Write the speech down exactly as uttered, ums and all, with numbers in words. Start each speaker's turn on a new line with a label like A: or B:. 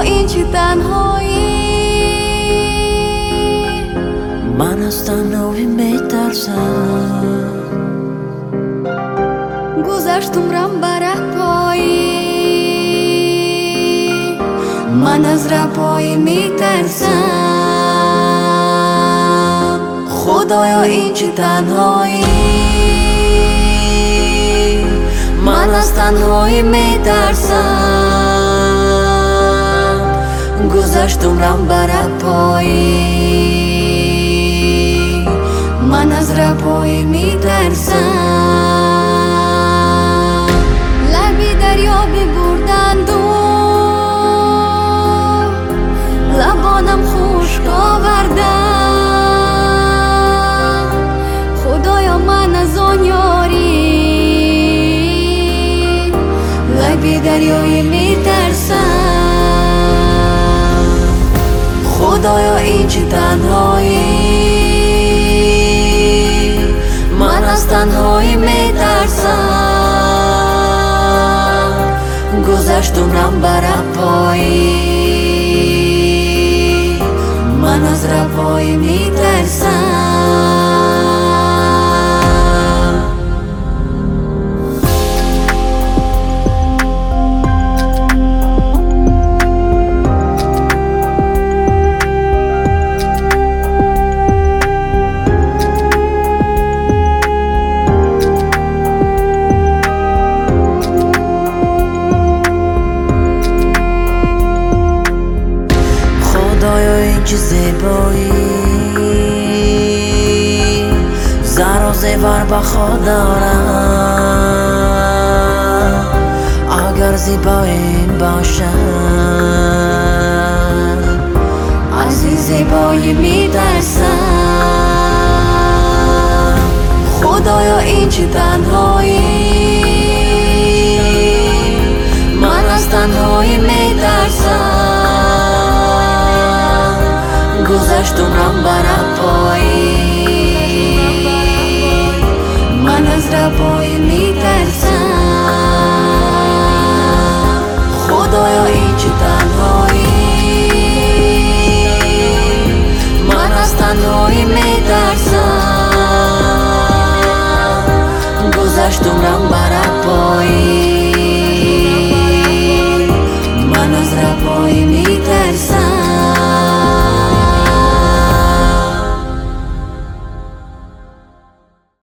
A: این چه تنهایی
B: من از تنهایی میترسم
A: گذشت عمرم بر پایی من از رهپایی میترسم خدایا این چه تنهایی من از تنهایی میترسم گذشت عمرم بر پایی من از رهپایی میترسم لبی دریا ببردند و لبانم خشک آوردند خدایا من از آن یاری لبی دریایی میترسم خدایا این چه تنهایی من از تنهایی میترسم گذشت عمرم بر پایی من از رهپایی میترسم
B: چه زیبایی زر و زیور بخوا دارم اگر زیبایی باشد
A: از این زیبایی میترسم خدایا این چه تنهایی من از تنهایی میترسم گذشت عمرم بر پایی من از رهپایی میترسم خدایا این چه تنهایی من از تنهایی میترسم گذشت عمرم بر